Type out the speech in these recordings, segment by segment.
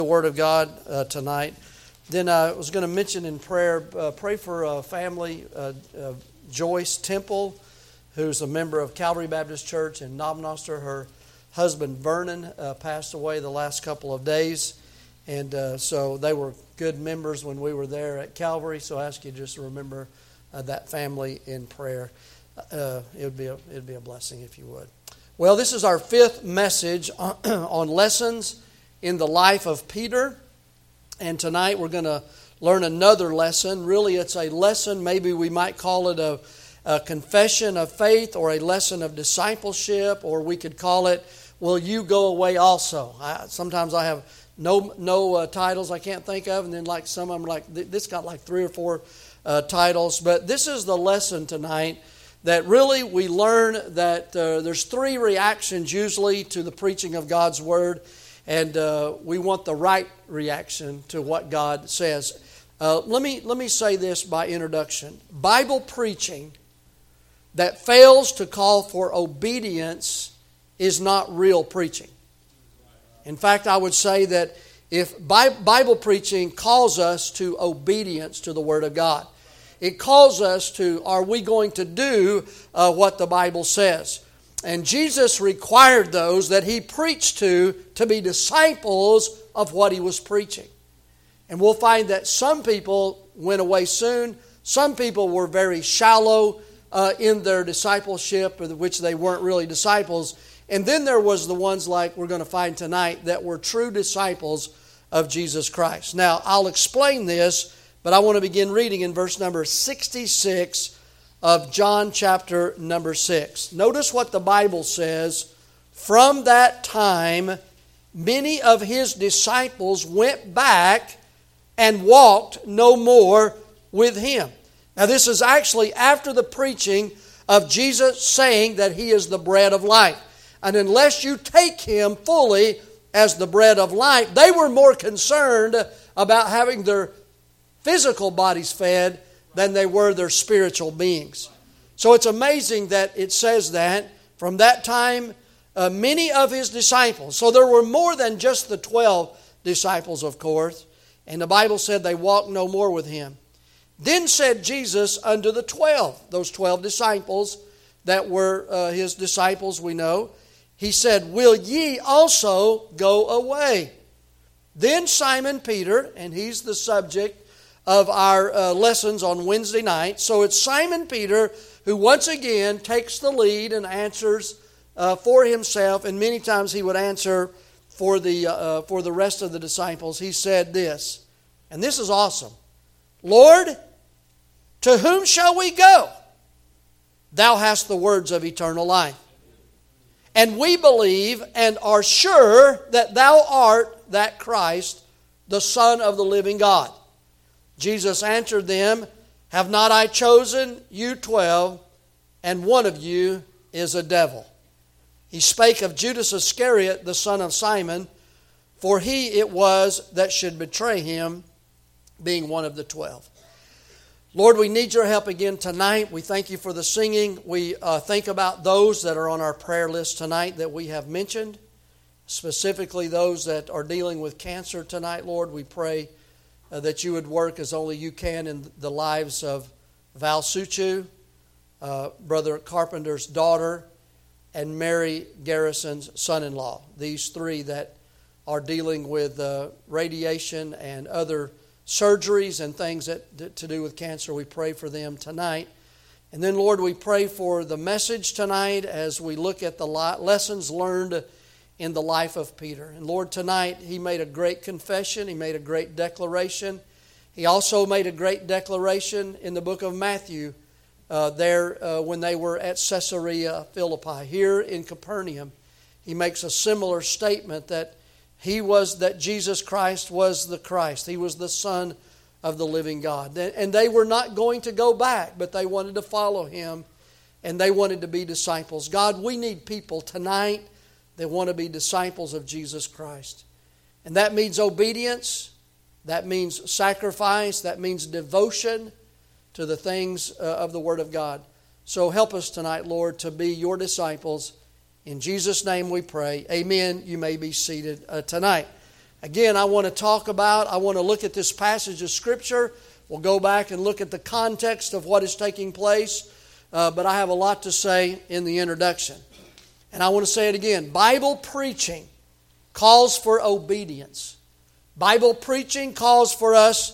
The Word of God tonight. Then I was going to mention in prayer, pray for a family, Joyce Temple, who's a member of Calvary Baptist Church in Knobnoster. Her husband Vernon passed away the last couple of days, and so they were good members when we were there at Calvary. So I ask you just to remember that family in prayer. It'd be a blessing if you would. Well, this is our fifth message on lessons in the life of Peter, and tonight we're going to learn another lesson. Really, it's a lesson, maybe we might call it a confession of faith or a lesson of discipleship, or we could call it, will you go away also? Sometimes I have no titles I can't think of, and then like some of them, like this got like 3 or 4 titles, but this is the lesson tonight that really we learn that there's 3 reactions usually to the preaching of God's Word. And we want the right reaction to what God says. Let me say this by introduction. Bible preaching that fails to call for obedience is not real preaching. In fact, I would say that if Bible preaching calls us to obedience to the Word of God, it calls us to, are we going to do what the Bible says? And Jesus required those that He preached to be disciples of what He was preaching. And we'll find that some people went away soon. Some people were very shallow in their discipleship, which they weren't really disciples. And then there was the ones like we're going to find tonight that were true disciples of Jesus Christ. Now, I'll explain this, but I want to begin reading in verse number 66 of John chapter number 6. Notice what the Bible says. From that time, many of His disciples went back and walked no more with Him. Now this is actually after the preaching of Jesus saying that He is the bread of life. And unless you take Him fully as the bread of life, they were more concerned about having their physical bodies fed than they were their spiritual beings. So it's amazing that it says that from that time, many of His disciples. So there were more than just the 12 disciples, of course. And the Bible said they walked no more with Him. Then said Jesus unto the 12, those 12 disciples that were His disciples, we know. He said, will ye also go away? Then Simon Peter, and he's the subject of our lessons on Wednesday night. So it's Simon Peter who once again takes the lead and answers for himself, and many times he would answer for the rest of the disciples. He said this, and this is awesome. Lord, to whom shall we go? Thou hast the words of eternal life. And we believe and are sure that Thou art that Christ, the Son of the living God. Jesus answered them, have not I chosen you 12, and one of you is a devil? He spake of Judas Iscariot, the son of Simon, for he it was that should betray Him, being one of the 12. Lord, we need Your help again tonight. We thank You for the singing. We think about those that are on our prayer list tonight that we have mentioned, specifically those that are dealing with cancer tonight, Lord. We pray that You would work as only You can in the lives of Val Suchu, Brother Carpenter's daughter, and Mary Garrison's son-in-law. These 3 that are dealing with radiation and other surgeries and things that to do with cancer. We pray for them tonight. And then, Lord, we pray for the message tonight as we look at the lessons learned in the life of Peter. And Lord, tonight He made a great confession. He made a great declaration. He also made a great declaration in the book of Matthew when they were at Caesarea Philippi. Here in Capernaum, He makes a similar statement that Jesus Christ was the Christ. He was the Son of the living God. And they were not going to go back, but they wanted to follow Him, and they wanted to be disciples. God, we need people tonight that want to be disciples of Jesus Christ. And that means obedience, that means sacrifice, that means devotion to the things of the Word of God. So help us tonight, Lord, to be Your disciples. In Jesus' name we pray. Amen. You may be seated tonight. Again, I want to look at this passage of Scripture. We'll go back and look at the context of what is taking place. But I have a lot to say in the introduction. And I want to say it again. Bible preaching calls for obedience. Bible preaching calls for us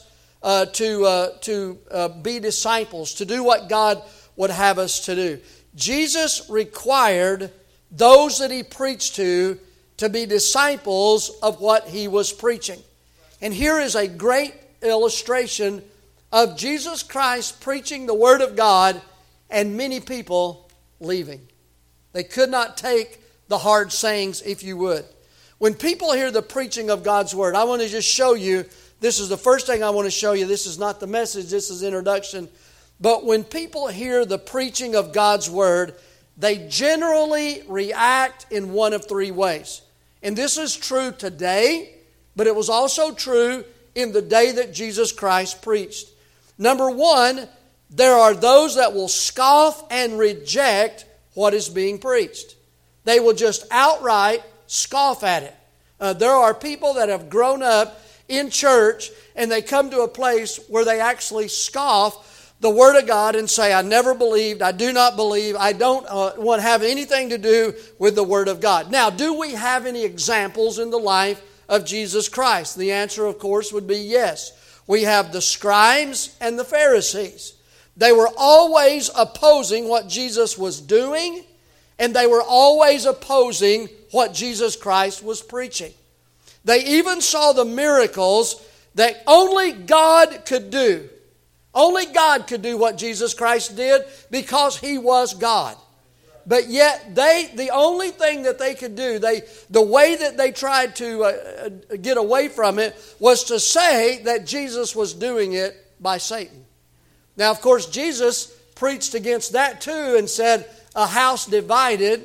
to be disciples, to do what God would have us to do. Jesus required those that He preached to be disciples of what He was preaching. And here is a great illustration of Jesus Christ preaching the Word of God and many people leaving. They could not take the hard sayings, if you would. When people hear the preaching of God's Word, I want to just show you, this is the first thing I want to show you. This is not the message, this is introduction. But when people hear the preaching of God's Word, they generally react in one of three ways. And this is true today, but it was also true in the day that Jesus Christ preached. Number one, there are those that will scoff and reject what is being preached. They will just outright scoff at it. There are people that have grown up in church and they come to a place where they actually scoff the Word of God and say, I never believed, I do not believe, I don't want to have anything to do with the Word of God. Now, do we have any examples in the life of Jesus Christ? The answer, of course, would be yes. We have the scribes and the Pharisees. They were always opposing what Jesus was doing, and they were always opposing what Jesus Christ was preaching. They even saw the miracles that only God could do. Only God could do what Jesus Christ did because He was God. But yet, the only thing that they could do, the way that they tried to get away from it was to say that Jesus was doing it by Satan. Now, of course, Jesus preached against that too and said, a house divided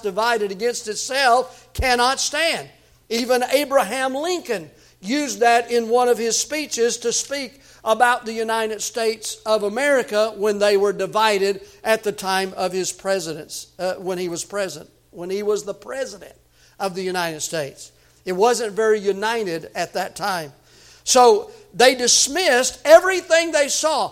against itself cannot stand. Even Abraham Lincoln used that in one of his speeches to speak about the United States of America when they were divided at the time of his presidents, when he was the president of the United States. It wasn't very united at that time. So they dismissed everything they saw.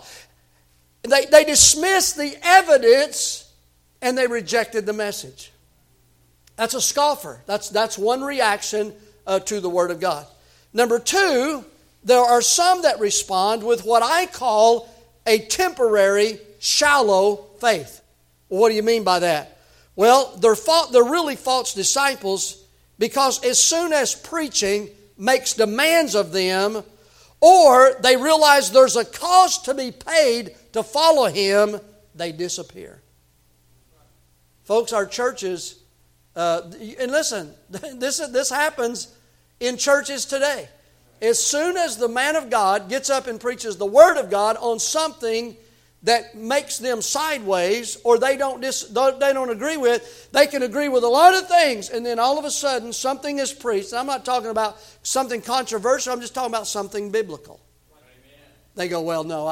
They dismissed the evidence and they rejected the message. That's a scoffer. That's one reaction to the Word of God. Number two, there are some that respond with what I call a temporary, shallow faith. Well, what do you mean by that? Well, they're really false disciples because as soon as preaching makes demands of them, or they realize there's a cost to be paid to follow Him, they disappear. Folks, our churches, and listen, this happens in churches today. As soon as the man of God gets up and preaches the Word of God on something that makes them sideways or they don't agree with, they can agree with a lot of things, and then all of a sudden something is preached. And I'm not talking about something controversial, I'm just talking about something biblical. Amen. They go, well, no,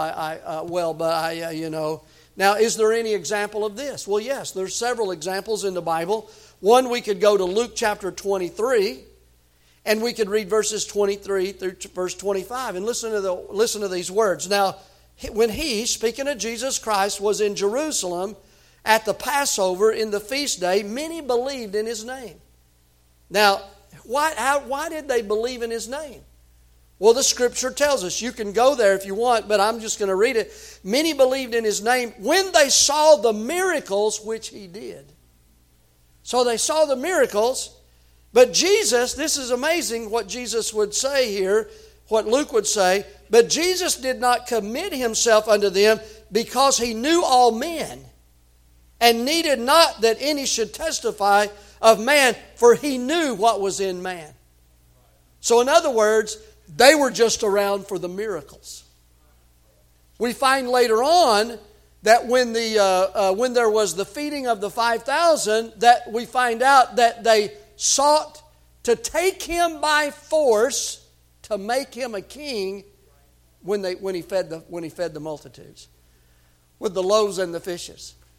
Now, is there any example of this? Well, yes, there's several examples in the Bible. One, we could go to Luke chapter 23, and we could read verses 23 through verse 25, and listen to these words. Now, when He, speaking of Jesus Christ, was in Jerusalem at the Passover in the feast day, many believed in His name. Now, why did they believe in His name? Well, the Scripture tells us. You can go there if you want, but I'm just going to read it. Many believed in His name when they saw the miracles which He did. So they saw the miracles, but Jesus, this is amazing what Jesus would say here, what Luke would say, but Jesus did not commit Himself unto them because He knew all men and needed not that any should testify of man, for He knew what was in man. So in other words, they were just around for the miracles. We find later on that when there was the feeding of the 5,000, that we find out that they sought to take Him by force to make Him a king when he fed the multitudes with the loaves and the fishes.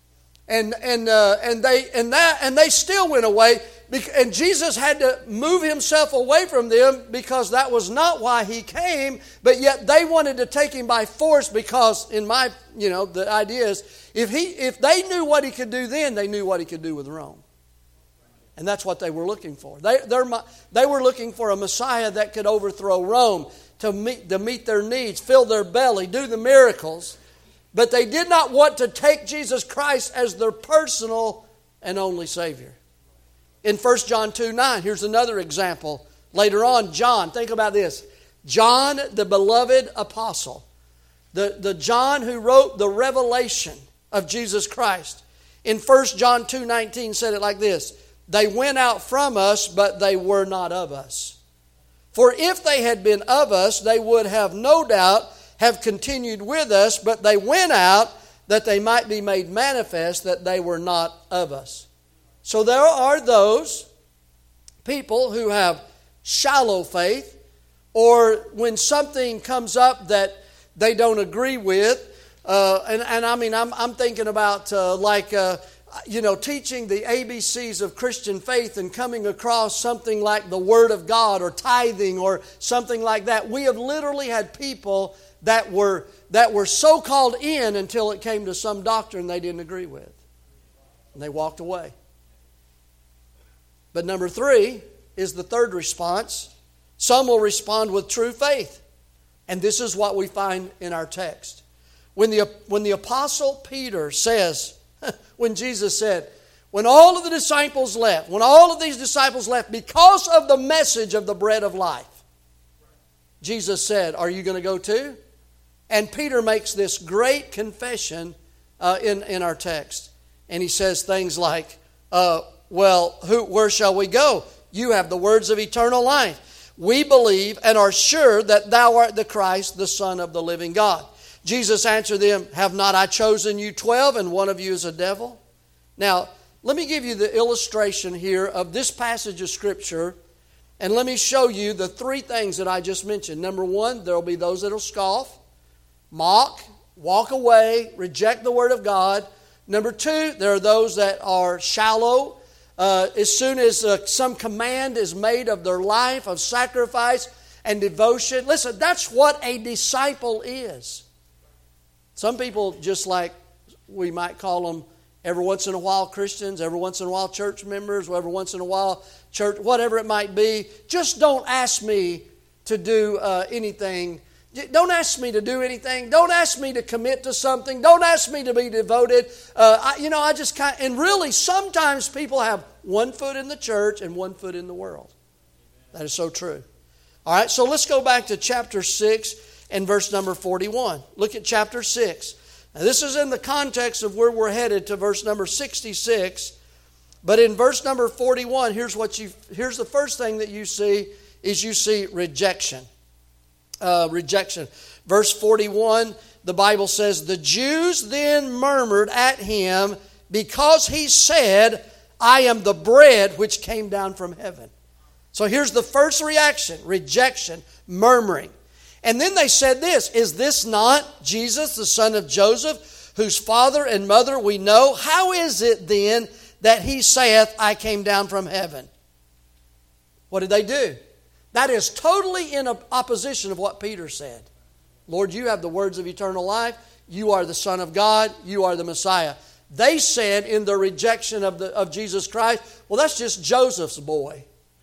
and they still went away. And Jesus had to move himself away from them because that was not why he came, but yet they wanted to take him by force because, the idea is, if they knew what he could do then, they knew what he could do with Rome. And that's what they were looking for. They were looking for a Messiah that could overthrow Rome, to meet their needs, fill their belly, do the miracles. But they did not want to take Jesus Christ as their personal and only Savior. In 1 John 2:9, here's another example. Later on, John, think about this. John, the beloved apostle, the John who wrote the revelation of Jesus Christ. In 1 John 2:19 said it like this: they went out from us, but they were not of us. For if they had been of us, they would have no doubt have continued with us, but they went out that they might be made manifest that they were not of us. So there are those people who have shallow faith, or when something comes up that they don't agree with, I'm thinking about teaching the ABCs of Christian faith and coming across something like the Word of God or tithing or something like that. We have literally had people that were so-called in until it came to some doctrine they didn't agree with. And they walked away. But number 3 is the third response. Some will respond with true faith. And this is what we find in our text. When the Apostle Peter says, when Jesus said, when all of the disciples left, when all of these disciples left because of the message of the bread of life, Jesus said, are you going to go too? And Peter makes this great confession in our text. And he says things like, where shall we go? You have the words of eternal life. We believe and are sure that thou art the Christ, the Son of the living God. Jesus answered them, have not I chosen you 12, and one of you is a devil? Now, let me give you the illustration here of this passage of Scripture, and let me show you the 3 things that I just mentioned. Number 1, there will be those that will scoff, mock, walk away, reject the Word of God. Number 2, there are those that are shallow. As soon as some command is made of their life, of sacrifice and devotion. Listen, that's what a disciple is. Some people, just like we might call them every once in a while Christians, every once in a while church members, every once in a while church, whatever it might be, just don't ask me to do anything. Don't ask me to do anything. Don't ask me to commit to something. Don't ask me to be devoted. I just kind of, and really sometimes people have one foot in the church and one foot in the world. That is so true. All right, so let's go back to chapter 6 and verse number 41. Look at chapter 6. Now this is in the context of where we're headed to verse number 66. But in verse number 41, here's the first thing that you see is you see rejection. Rejection. Verse 41, the Bible says, the Jews then murmured at him because he said, I am the bread which came down from heaven. So here's the first reaction, rejection, murmuring. And then they said this, is this not Jesus, the son of Joseph, whose father and mother we know? How is it then that he saith, I came down from heaven? What did they do? That is totally in opposition of what Peter said. Lord, you have the words of eternal life. You are the Son of God. You are the Messiah. They said in their rejection of Jesus Christ, well, that's just Joseph's boy.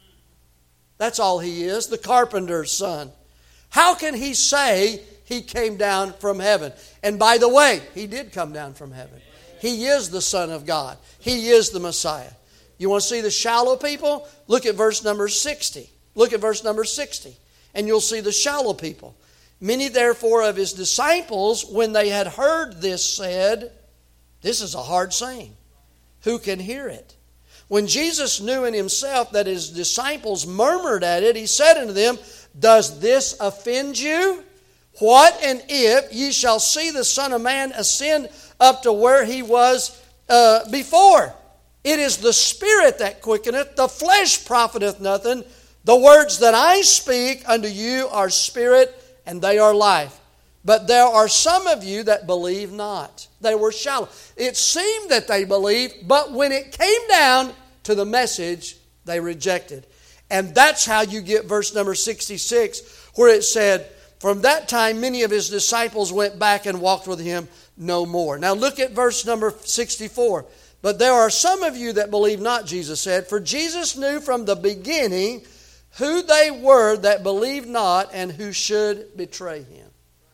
That's all he is, the carpenter's son. How can he say he came down from heaven? And by the way, he did come down from heaven. He is the Son of God. He is the Messiah. You want to see the shallow people? Look at verse number 60. Look at verse number 60, and you'll see the shallow people. Many therefore of his disciples, when they had heard this, said, this is a hard saying. Who can hear it? When Jesus knew in himself that his disciples murmured at it, he said unto them, does this offend you? What and if ye shall see the Son of Man ascend up to where he was before? It is the Spirit that quickeneth, the flesh profiteth nothing. The words that I speak unto you are spirit, and they are life. But there are some of you that believe not. They were shallow. It seemed that they believed, but when it came down to the message, they rejected. And that's how you get verse number 66, where it said, from that time many of his disciples went back and walked with him no more. Now look at verse number 64. But there are some of you that believe not, Jesus said, for Jesus knew from the beginning who they were that believed not and who should betray him.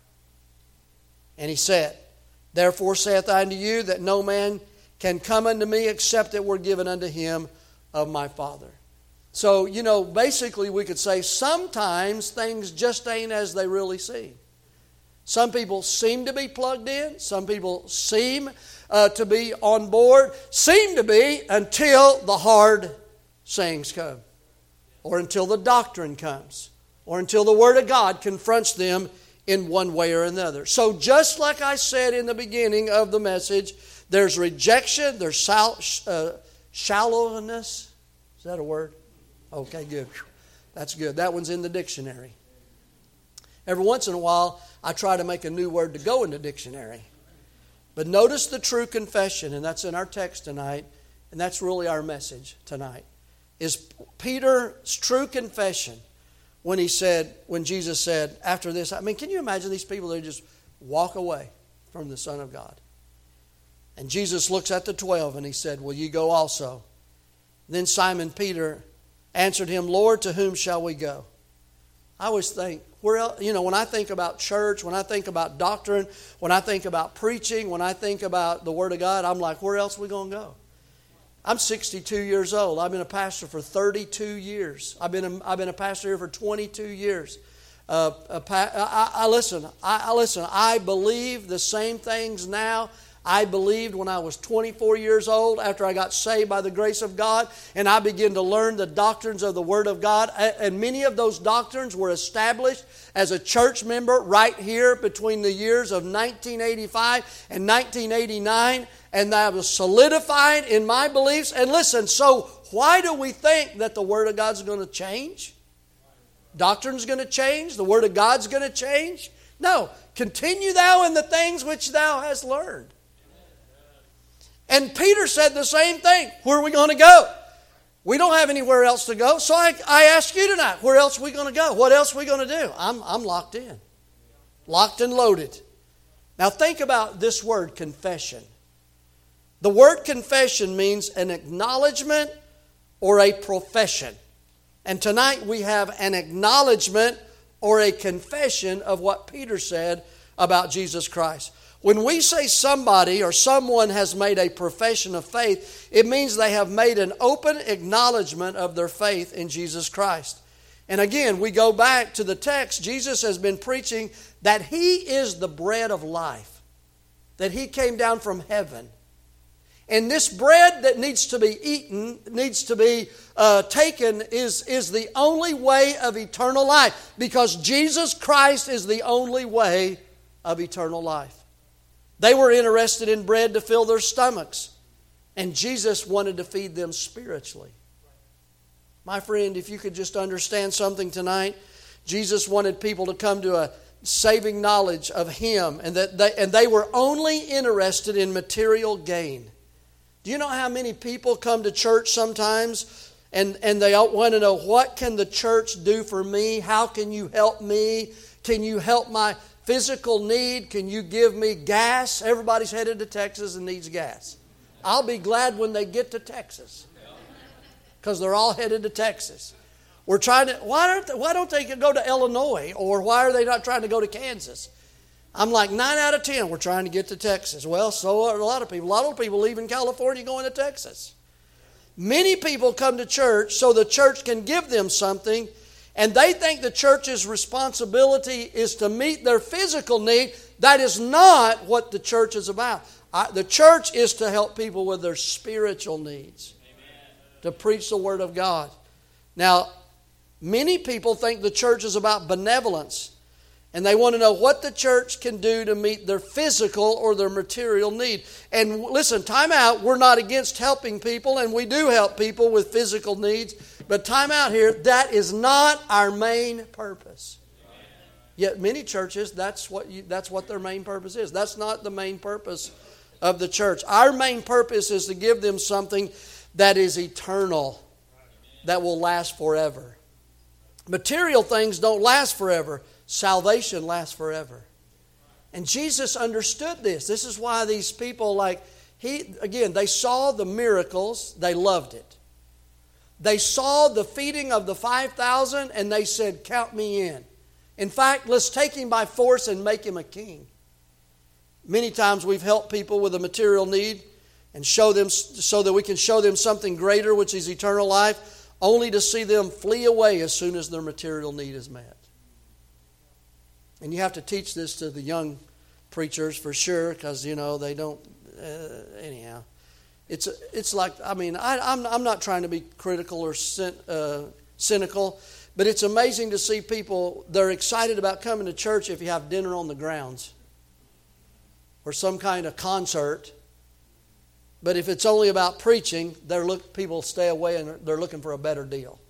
And he said, therefore saith I unto you that no man can come unto me except it were given unto him of my Father. So, basically we could say sometimes things just ain't as they really seem. Some people seem to be plugged in. Some people seem to be on board. Seem to be until the hard sayings come. Or until the doctrine comes. Or until the Word of God confronts them in one way or another. So just like I said in the beginning of the message, there's rejection, there's shallowness. Is that a word? Okay, good. That's good. That one's in the dictionary. Every once in a while, I try to make a new word to go in the dictionary. But notice the true confession, and that's in our text tonight, and that's really our message tonight, is Peter's true confession when Jesus said, after this, can you imagine these people that just walk away from the Son of God? And Jesus looks at the 12 and he said, will you go also? Then Simon Peter answered him, Lord, to whom shall we go? I always think, when I think about church, when I think about doctrine, when I think about preaching, when I think about the Word of God, I'm like, where else are we going to go? I'm 62 years old. I've been a pastor for 32 years. I've been a pastor here for 22 years. Listen, I believe the same things now I believed when I was 24 years old after I got saved by the grace of God, and I began to learn the doctrines of the Word of God. And many of those doctrines were established as a church member right here between the years of 1985 and 1989, and that was solidified in my beliefs. And listen, so why do we think that the Word of God's going to change? Doctrine's going to change? The Word of God's going to change? No. Continue thou in the things which thou hast learned. And Peter said the same thing. Where are we going to go? We don't have anywhere else to go. So I ask you tonight, where else are we going to go? What else are we going to do? I'm locked in. Locked and loaded. Now think about this word, confession. The word confession means an acknowledgement or a profession. And tonight we have an acknowledgement or a confession of what Peter said about Jesus Christ. When we say somebody or someone has made a profession of faith, it means they have made an open acknowledgement of their faith in Jesus Christ. And again, we go back to the text. Jesus has been preaching that He is the bread of life, that He came down from heaven. And this bread that needs to be eaten, needs to be taken, is the only way of eternal life, because Jesus Christ is the only way of eternal life. They were interested in bread to fill their stomachs, and Jesus wanted to feed them spiritually. My friend, if you could just understand something tonight, Jesus wanted people to come to a saving knowledge of Him, and they were only interested in material gain. Do you know how many people come to church sometimes and they want to know, what can the church do for me? How can you help me? Can you help my physical need? Can you give me gas? Everybody's headed to Texas and needs gas. I'll be glad when they get to Texas, because they're all headed to Texas. We're trying to. Why don't they go to Illinois, or why are they not trying to go to Kansas? I'm like 9 out of 10. We're trying to get to Texas. Well, so are a lot of people. A lot of people leaving California going to Texas. Many people come to church so the church can give them something. And they think the church's responsibility is to meet their physical need. That is not what the church is about. The church is to help people with their spiritual needs. Amen. To preach the Word of God. Now, many people think the church is about benevolence. And they want to know what the church can do to meet their physical or their material need. And listen, time out. We're not against helping people, and we do help people with physical needs. But time out here, that is not our main purpose. Yet many churches, that's what their main purpose is. That's not the main purpose of the church. Our main purpose is to give them something that is eternal, that will last forever. Material things don't last forever. Salvation lasts forever. And Jesus understood this. This is why these people, they saw the miracles, they loved it. They saw the feeding of the 5,000 and they said, count me in. In fact, let's take him by force and make him a king. Many times we've helped people with a material need and show them so that we can show them something greater, which is eternal life, only to see them flee away as soon as their material need is met. And you have to teach this to the young preachers for sure, because they don't. Anyhow, it's like, I'm not trying to be critical or cynical, but it's amazing to see people. They're excited about coming to church if you have dinner on the grounds or some kind of concert. But if it's only about preaching, people stay away and they're looking for a better deal.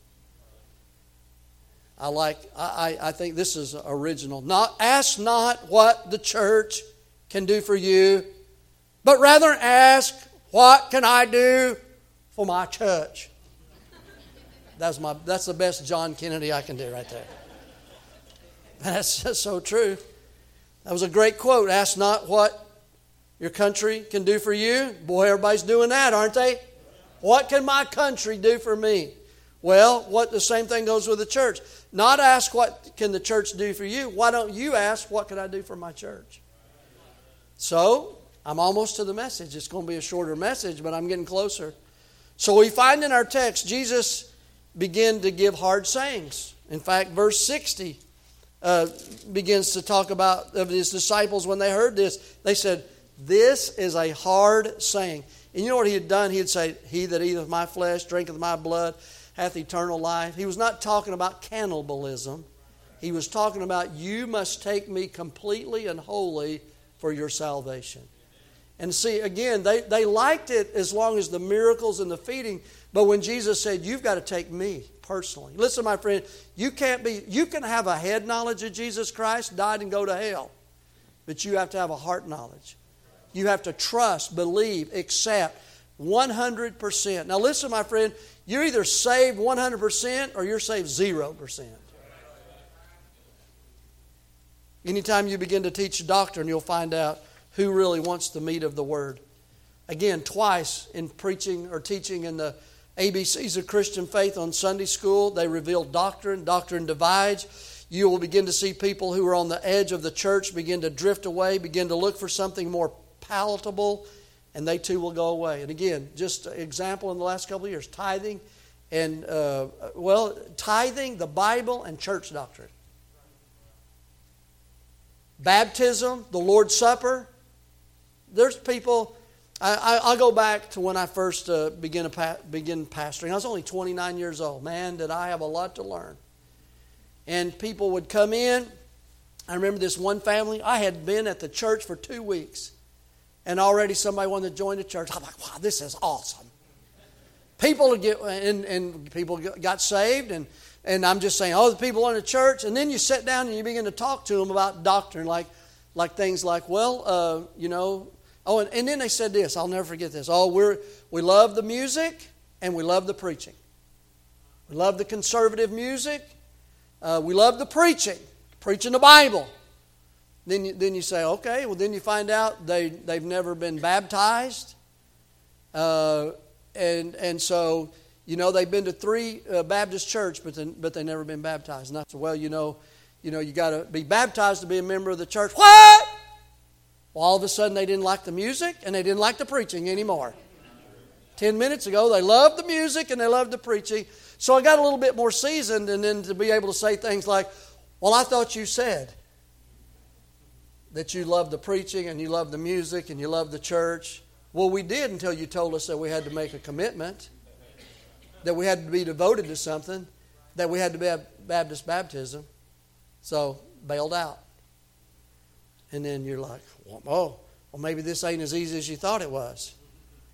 I think this is original. Ask not what the church can do for you, but rather ask, what can I do for my church? That's the best John Kennedy I can do right there. That's just so true. That was a great quote. Ask not what your country can do for you. Boy, everybody's doing that, aren't they? What can my country do for me? Well, the same thing goes with the church. Not ask what can the church do for you. Why don't you ask, what can I do for my church? So, I'm almost to the message. It's going to be a shorter message, but I'm getting closer. So we find in our text, Jesus began to give hard sayings. In fact, verse 60 begins to talk about of his disciples when they heard this. They said, this is a hard saying. And you know what he had done? He had said, he that eateth my flesh, drinketh my blood, hath eternal life. He was not talking about cannibalism. He was talking about, you must take me completely and wholly for your salvation. And see, again, they liked it as long as the miracles and the feeding. But when Jesus said, you've got to take me personally. Listen, my friend, you can have a head knowledge of Jesus Christ, died and go to hell. But you have to have a heart knowledge. You have to trust, believe, accept 100%. Now listen, my friend, you're either saved 100% or you're saved 0%. Anytime you begin to teach doctrine, you'll find out who really wants the meat of the Word. Again, twice in preaching or teaching in the ABCs of Christian faith on Sunday school, they reveal doctrine. Doctrine divides. You will begin to see people who are on the edge of the church begin to drift away, begin to look for something more palatable, and they too will go away. And again, just an example in the last couple of years, tithing, the Bible, and church doctrine. Baptism, the Lord's Supper. There's people. I'll go back to when I first began pastoring. I was only 29 years old. Man, did I have a lot to learn. And people would come in. I remember this one family. I had been at the church for 2 weeks. And already somebody wanted to join the church. I'm like, wow, this is awesome. People would get, and people got saved. And I'm just saying, the people in the church. And then you sit down and you begin to talk to them about doctrine. Like things like, and then they said this. I'll never forget this. We love the music and we love the preaching. We love the conservative music. We love the preaching the Bible. Then you say, okay, well then you find out they've never been baptized. And so, they've been to 3 Baptist church, but they've never been baptized. And I said, well, you got to be baptized to be a member of the church. What? Well, all of a sudden they didn't like the music and they didn't like the preaching anymore. 10 minutes ago, they loved the music and they loved the preaching. So I got a little bit more seasoned, and then to be able to say things like, well, I thought you said that you love the preaching and you love the music and you love the church. Well, we did until you told us that we had to make a commitment, that we had to be devoted to something, that we had to have Baptist baptism. So, bailed out. And then you're like, well, maybe this ain't as easy as you thought it was.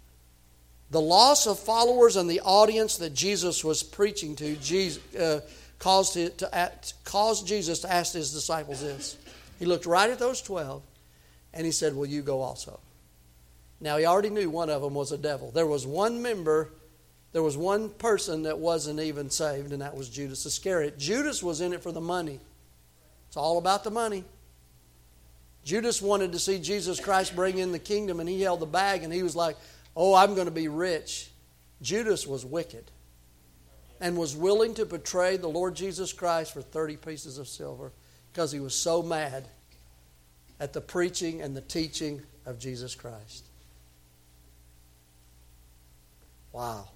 The loss of followers and the audience that Jesus was preaching to, caused Jesus to ask his disciples this. He looked right at those 12 and he said, will you go also? Now he already knew one of them was a devil. There was one person that wasn't even saved, and that was Judas Iscariot. Judas was in it for the money. It's all about the money. Judas wanted to see Jesus Christ bring in the kingdom, and he held the bag, and he was like, oh, I'm going to be rich. Judas was wicked and was willing to betray the Lord Jesus Christ for 30 pieces of silver because he was so mad at the preaching and the teaching of Jesus Christ. Wow.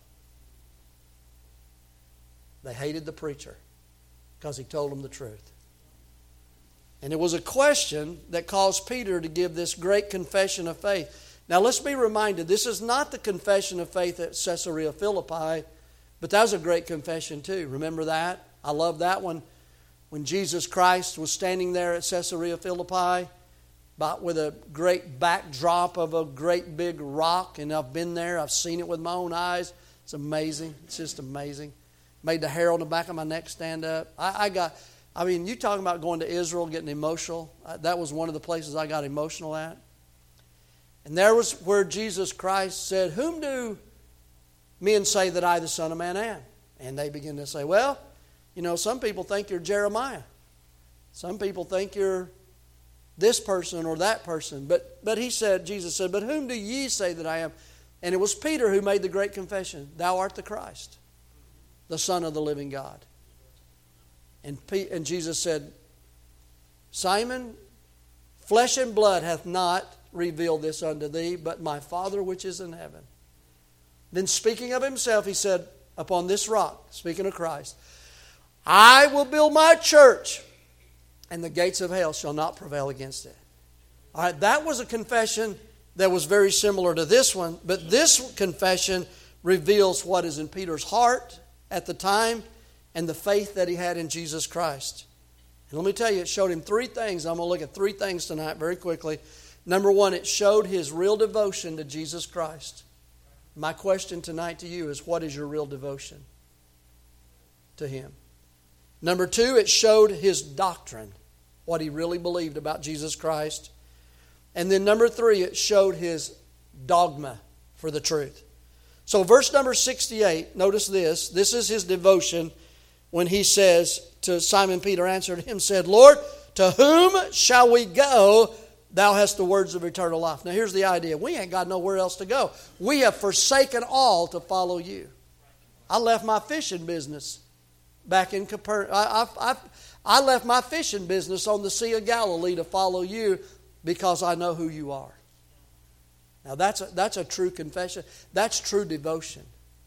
They hated the preacher because he told them the truth. And it was a question that caused Peter to give this great confession of faith. Now let's be reminded, this is not the confession of faith at Caesarea Philippi, but that was a great confession too. Remember that? I love that one. When Jesus Christ was standing there at Caesarea Philippi with a great backdrop of a great big rock, and I've been there, I've seen it with my own eyes. It's amazing. It's just amazing. Made the hair on the back of my neck stand up. You talking about going to Israel, getting emotional. That was one of the places I got emotional at. And there was where Jesus Christ said, whom do men say that I, the Son of Man, am? And they begin to say, well, some people think you're Jeremiah. Some people think you're this person or that person. But Jesus said, but whom do ye say that I am? And it was Peter who made the great confession, thou art the Christ, the Son of the living God. And Jesus said, Simon, flesh and blood hath not revealed this unto thee, but my Father which is in heaven. Then speaking of himself, he said, upon this rock, speaking of Christ, I will build my church, and the gates of hell shall not prevail against it. All right, that was a confession that was very similar to this one, but this confession reveals what is in Peter's heart at the time and the faith that he had in Jesus Christ. And let me tell you, it showed him three things. I'm going to look at three things tonight very quickly. Number one, it showed his real devotion to Jesus Christ. My question tonight to you is, what is your real devotion to him? Number two, it showed his doctrine, what he really believed about Jesus Christ. And then number three, it showed his dogma for the truth. So verse number 68, notice this. This is his devotion when he says to Simon Peter, answered him, said, Lord, to whom shall we go? Thou hast the words of eternal life. Now here's the idea. We ain't got nowhere else to go. We have forsaken all to follow you. I left my fishing business back in Capernaum. I left my fishing business on the Sea of Galilee to follow you because I know who you are. Now that's a true confession. That's true devotion.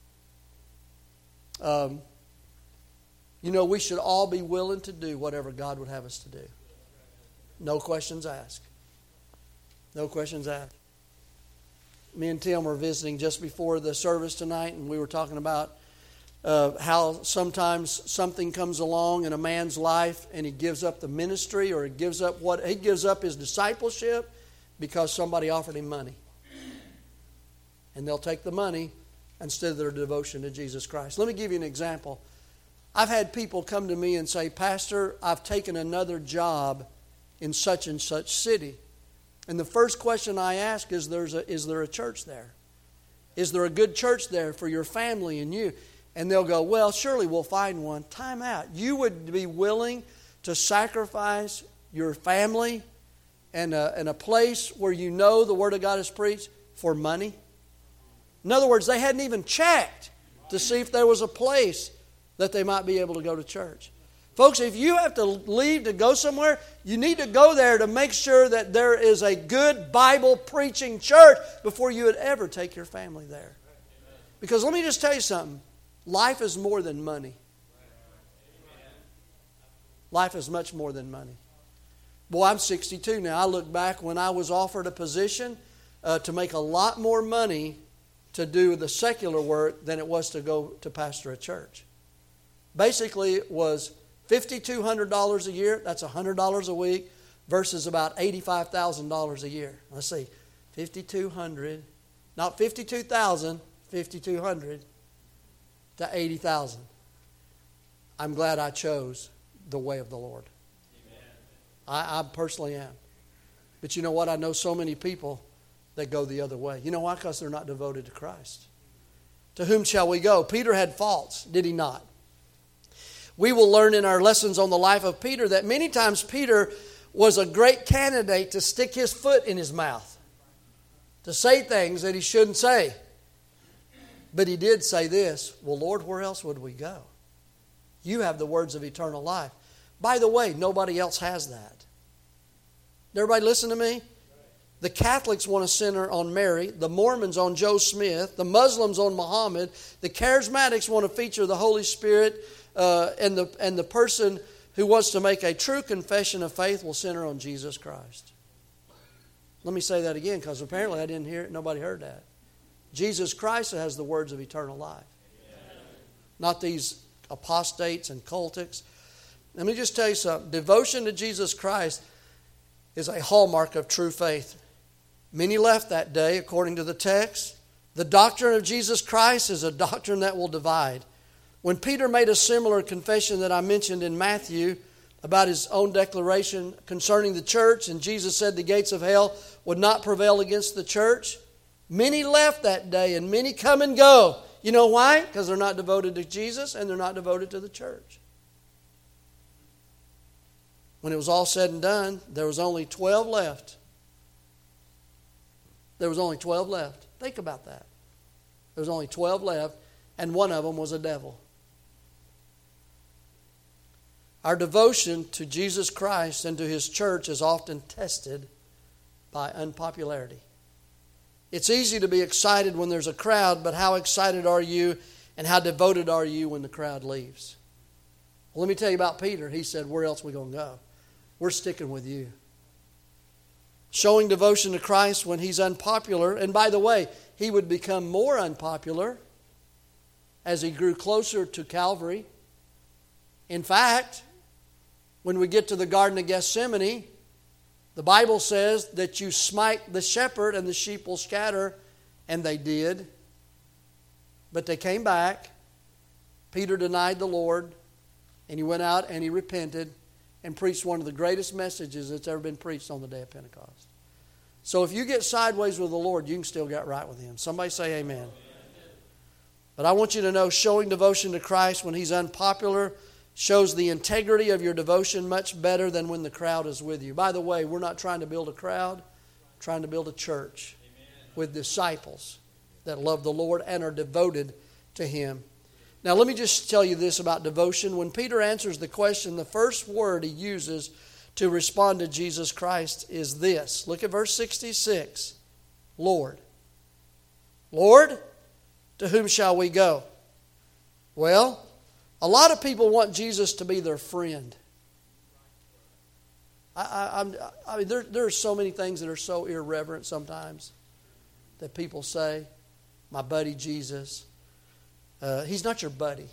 We should all be willing to do whatever God would have us to do. No questions asked. No questions asked. Me and Tim were visiting just before the service tonight, and we were talking about how sometimes something comes along in a man's life and he gives up the ministry, or he gives up his discipleship because somebody offered him money. And they'll take the money instead of their devotion to Jesus Christ. Let me give you an example. I've had people come to me and say, Pastor, I've taken another job in such and such city. And the first question I ask is there a church there? Is there a good church there for your family and you? And they'll go, well, surely we'll find one. Time out. You would be willing to sacrifice your family and a place where you know the Word of God is preached for money? In other words, they hadn't even checked to see if there was a place that they might be able to go to church. Folks, if you have to leave to go somewhere, you need to go there to make sure that there is a good Bible preaching church before you would ever take your family there. Because let me just tell you something. Life is more than money. Life is much more than money. Boy, I'm 62 now. I look back when I was offered a position to make a lot more money to do the secular work than it was to go to pastor a church. Basically, it was $5,200 a year. That's $100 a week versus about $85,000 a year. Let's see, $5,200, not $52,000, $5,200 to $80,000. I'm glad I chose the way of the Lord. I personally am. But you know what? I know so many people that go the other way. You know why? Because they're not devoted to Christ. To whom shall we go? Peter had faults, did he not? We will learn in our lessons on the life of Peter that many times Peter was a great candidate to stick his foot in his mouth, to say things that he shouldn't say. But he did say this, well, Lord, where else would we go? You have the words of eternal life. By the way, nobody else has that. Everybody listen to me? The Catholics want to center on Mary. The Mormons on Joe Smith. The Muslims on Muhammad. The Charismatics want to feature the Holy Spirit. And the person who wants to make a true confession of faith will center on Jesus Christ. Let me say that again, because apparently I didn't hear it. Nobody heard that. Jesus Christ has the words of eternal life. Amen. Not these apostates and cultics. Let me just tell you something. Devotion to Jesus Christ is a hallmark of true faith. Many left that day, according to the text. The doctrine of Jesus Christ is a doctrine that will divide. When Peter made a similar confession that I mentioned in Matthew about his own declaration concerning the church, and Jesus said the gates of hell would not prevail against the church, many left that day and many come and go. You know why? Because they're not devoted to Jesus and they're not devoted to the church. When it was all said and done, there was only 12 left. There was only 12 left. Think about that. There was only 12 left, and one of them was a devil. Our devotion to Jesus Christ and to His church is often tested by unpopularity. It's easy to be excited when there's a crowd, but how excited are you and how devoted are you when the crowd leaves? Well, let me tell you about Peter. He said, where else are we going to go? We're sticking with you. Showing devotion to Christ when He's unpopular. And by the way, He would become more unpopular as He grew closer to Calvary. In fact, when we get to the Garden of Gethsemane, the Bible says that you smite the shepherd and the sheep will scatter. And they did. But they came back. Peter denied the Lord. And he went out and he repented and preached one of the greatest messages that's ever been preached on the day of Pentecost. So if you get sideways with the Lord, you can still get right with Him. Somebody say amen. But I want you to know, showing devotion to Christ when He's unpopular shows the integrity of your devotion much better than when the crowd is with you. By the way, we're not trying to build a crowd, we're trying to build a church with disciples that love the Lord and are devoted to Him. Now, let me just tell you this about devotion. When Peter answers the question, the first word he uses to respond to Jesus Christ is this. Look at verse 66. Lord. Lord, to whom shall we go? Well, a lot of people want Jesus to be their friend. I mean, there are so many things that are so irreverent sometimes that people say, my buddy Jesus. He's not your buddy.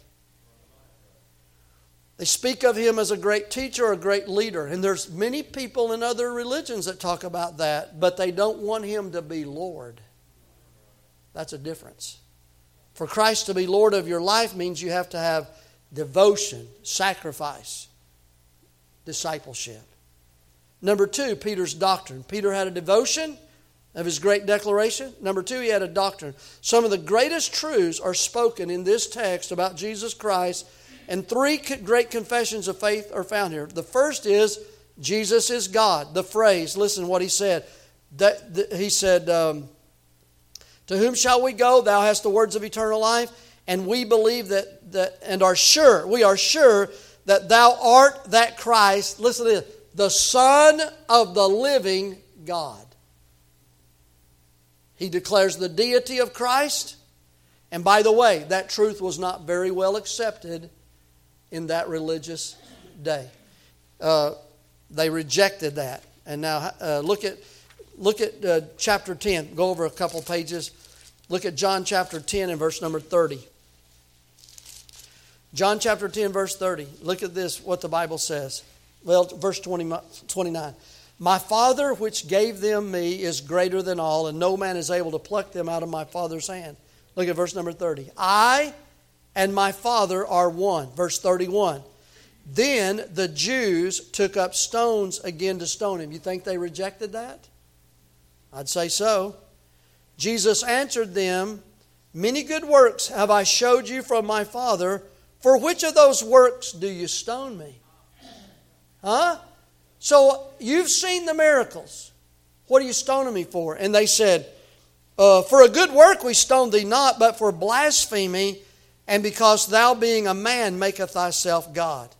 They speak of Him as a great teacher or a great leader. And there's many people in other religions that talk about that, but they don't want Him to be Lord. That's a difference. For Christ to be Lord of your life means you have to have devotion, sacrifice, discipleship. Number two, Peter's doctrine. Peter had a devotion of his great declaration. Number two, he had a doctrine. Some of the greatest truths are spoken in this text about Jesus Christ, and three great confessions of faith are found here. The first is, Jesus is God. The phrase, listen to what he said. He said, to whom shall we go? Thou hast the words of eternal life. And we believe that and are sure, we are sure that thou art that Christ, listen to this, the Son of the living God. He declares the deity of Christ. And by the way, that truth was not very well accepted in that religious day. They rejected that. And now look at chapter 10. Go over a couple pages. Look at John chapter 10 and verse number 30. John chapter 10 verse 30. Look at this, what the Bible says. Well, verse 29. My Father which gave them me is greater than all, and no man is able to pluck them out of my Father's hand. Look at verse number 30. I and my Father are one. Verse 31. Then the Jews took up stones again to stone him. You think they rejected that? I'd say so. Jesus answered them, many good works have I showed you from my Father. For which of those works do you stone me? Huh? So you've seen the miracles. What are you stoning me for? And they said, for a good work we stone thee not, but for blasphemy, and because thou being a man maketh thyself God.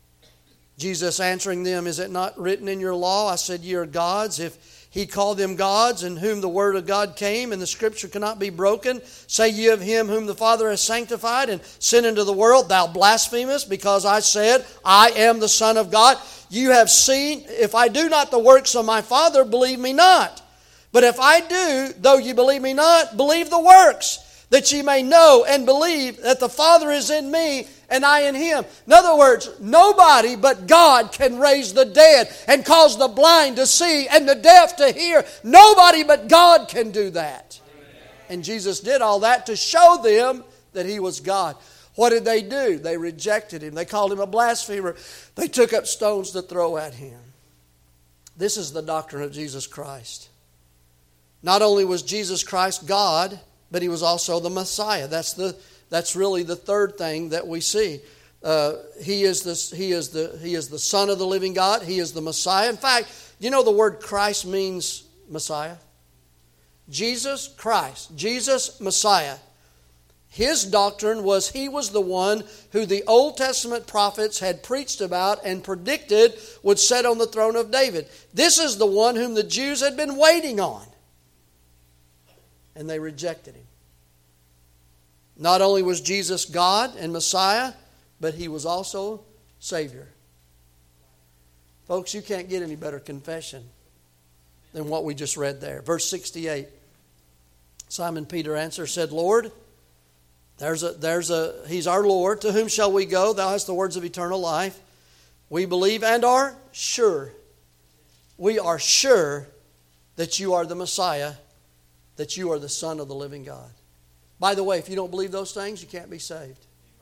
Jesus answering them, is it not written in your law, I said ye are gods? If he called them gods, in whom the word of God came, and the scripture cannot be broken, say ye of him whom the Father has sanctified and sent into the world, thou blasphemest, because I said, I am the Son of God. You have seen, if I do not the works of my Father, believe me not. But if I do, though you believe me not, believe the works, that ye may know and believe that the Father is in me and I in him. In other words, nobody but God can raise the dead and cause the blind to see and the deaf to hear. Nobody but God can do that. And Jesus did all that to show them that he was God. What did they do? They rejected him. They called him a blasphemer. They took up stones to throw at him. This is the doctrine of Jesus Christ. Not only was Jesus Christ God, but he was also the Messiah. That's really the third thing that we see. He is the Son of the living God. He is the Messiah. In fact, you know the word Christ means Messiah? Jesus Christ, Jesus Messiah. His doctrine was he was the one who the Old Testament prophets had preached about and predicted would sit on the throne of David. This is the one whom the Jews had been waiting on. And they rejected him. Not only was Jesus God and Messiah, but he was also Savior. Folks, you can't get any better confession than what we just read there. Verse 68. Simon Peter answered, said, Lord, he's our Lord. To whom shall we go? Thou hast the words of eternal life. We believe and are sure. We are sure that you are the Messiah, that you are the Son of the living God. By the way, if you don't believe those things, you can't be saved.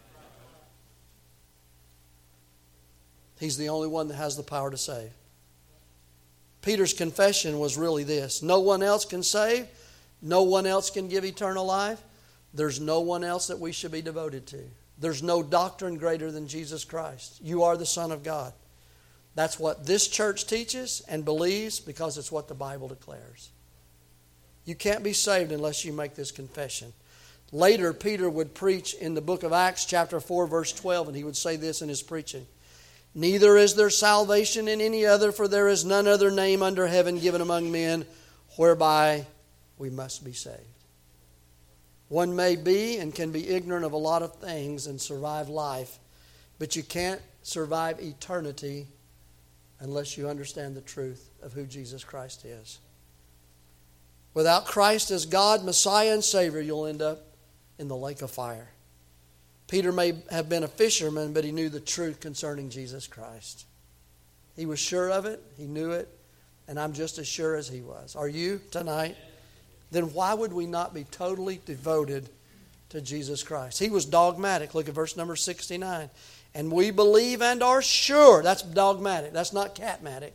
He's the only one that has the power to save. Peter's confession was really this. No one else can save. No one else can give eternal life. There's no one else that we should be devoted to. There's no doctrine greater than Jesus Christ. You are the Son of God. That's what this church teaches and believes because it's what the Bible declares. You can't be saved unless you make this confession. Later, Peter would preach in the book of Acts chapter 4 verse 12, and he would say this in his preaching. Neither is there salvation in any other, for there is none other name under heaven given among men whereby we must be saved. One may be and can be ignorant of a lot of things and survive life, but you can't survive eternity unless you understand the truth of who Jesus Christ is. Without Christ as God, Messiah, and Savior, you'll end up in the lake of fire. Peter may have been a fisherman, but he knew the truth concerning Jesus Christ. He was sure of it. He knew it. And I'm just as sure as he was. Are you tonight? Then why would we not be totally devoted to Jesus Christ? He was dogmatic. Look at verse number 69. And we believe and are sure. That's dogmatic. That's not catmatic.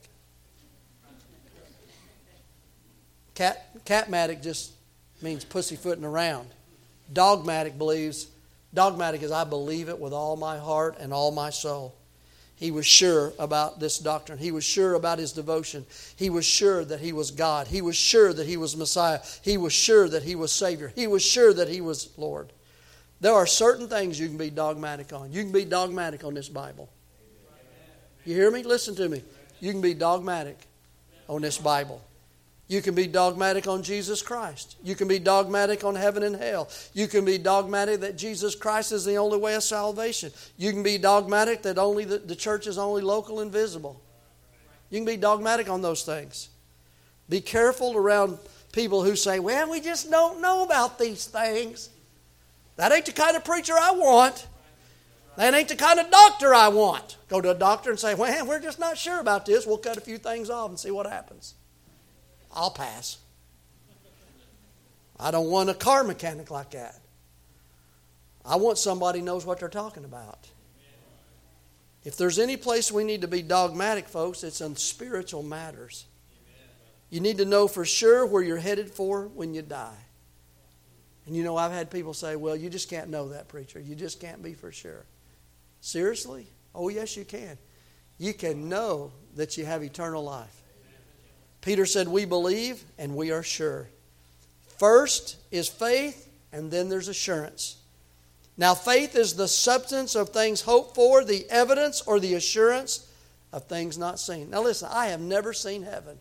Catmatic just means pussyfooting around. Dogmatic is I believe it with all my heart and all my soul. He was sure about this doctrine. He was sure about his devotion. He was sure that he was God. He was sure that he was Messiah. He was sure that he was Savior. He was sure that he was Lord. There are certain things you can be dogmatic on. You can be dogmatic on this Bible. You hear me? Listen to me. You can be dogmatic on this Bible. You can be dogmatic on Jesus Christ. You can be dogmatic on heaven and hell. You can be dogmatic that Jesus Christ is the only way of salvation. You can be dogmatic that only the church is only local and visible. You can be dogmatic on those things. Be careful around people who say, well, we just don't know about these things. That ain't the kind of preacher I want. That ain't the kind of doctor I want. Go to a doctor and say, well, we're just not sure about this. We'll cut a few things off and see what happens. I'll pass. I don't want a car mechanic like that. I want somebody who knows what they're talking about. If there's any place we need to be dogmatic, folks, it's in spiritual matters. You need to know for sure where you're headed for when you die. And you know, I've had people say, well, you just can't know that, preacher. You just can't be for sure. Seriously? Oh, yes, you can. You can know that you have eternal life. Peter said, we believe and we are sure. First is faith, and then there's assurance. Now, faith is the substance of things hoped for, the evidence or the assurance of things not seen. Now, listen, I have never seen heaven,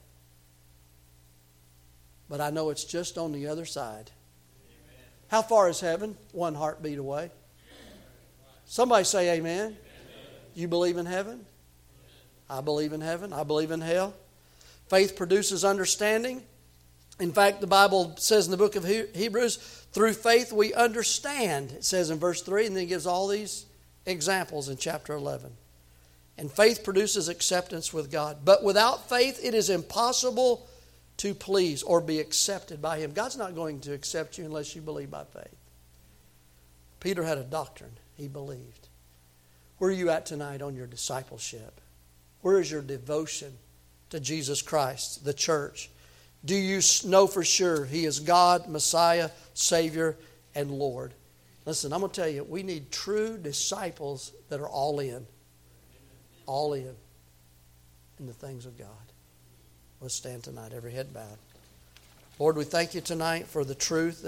but I know it's just on the other side. Amen. How far is heaven? 1 heartbeat away. Somebody say amen. Amen. You believe in heaven? I believe in heaven. I believe in hell. Faith produces understanding. In fact, the Bible says in the book of Hebrews, through faith we understand, it says in verse 3, and then it gives all these examples in chapter 11. And faith produces acceptance with God. But without faith, it is impossible to please or be accepted by Him. God's not going to accept you unless you believe by faith. Peter had a doctrine. He believed. Where are you at tonight on your discipleship? Where is your devotion to Jesus Christ, the church? Do you know for sure He is God, Messiah, Savior, and Lord? Listen, I'm going to tell you, we need true disciples that are all in the things of God. Let's stand tonight, every head bowed. Lord, we thank you tonight for the truth